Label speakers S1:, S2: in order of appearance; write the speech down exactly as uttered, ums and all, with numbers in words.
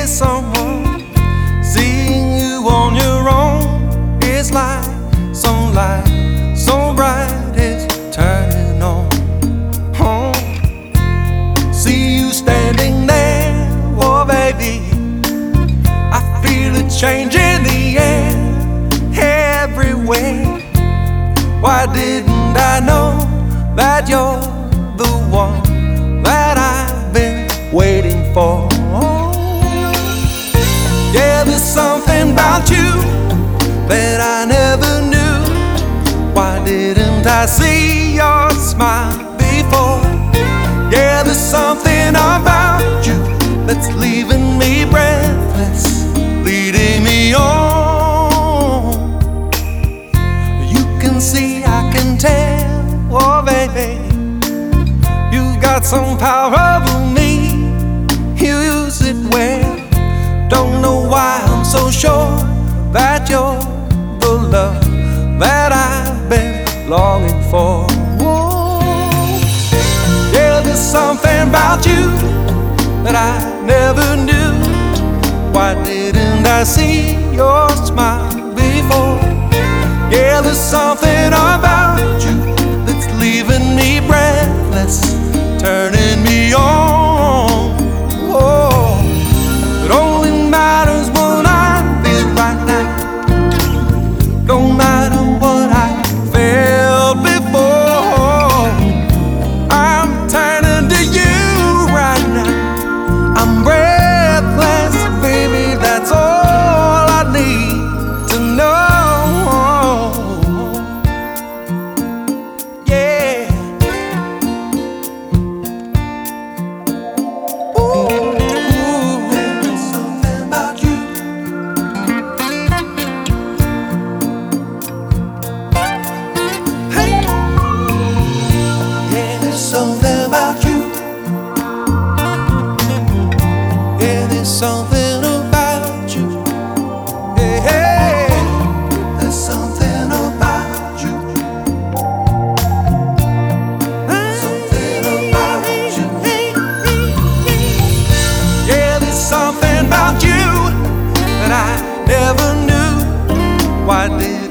S1: with someone. Seeing you on your own is like sunlight so bright it's turning on. Oh, see you standing there, oh baby, I feel a change in the air everywhere. Why didn't I know that you're the one that I've been waiting for? Yeah, there's something about you that I never knew. Why didn't I see your smile before? Yeah, there's something about you that's leaving me breathless, leading me on. You can see, I can tell, oh baby, you've got some power over me. Use it well. Don't know why I'm so sure that you're the love that I've been longing for. Whoa. Yeah, there's something about you that I never knew. Why didn't I see your smile before? Yeah, there's something about you that's leaving me breathless, turning me on. Whoa. It only matters what I feel right now, no matter what I felt before. I'm turning to you right now. I'm breathless, baby, that's all I need to know. Yeah. Ooh. There's something about you. Hey. Yeah, there's something about you. Yeah, there's something about you. Hey, hey. There's something about you. Something about you. Yeah, there's something about you that I never knew. Why did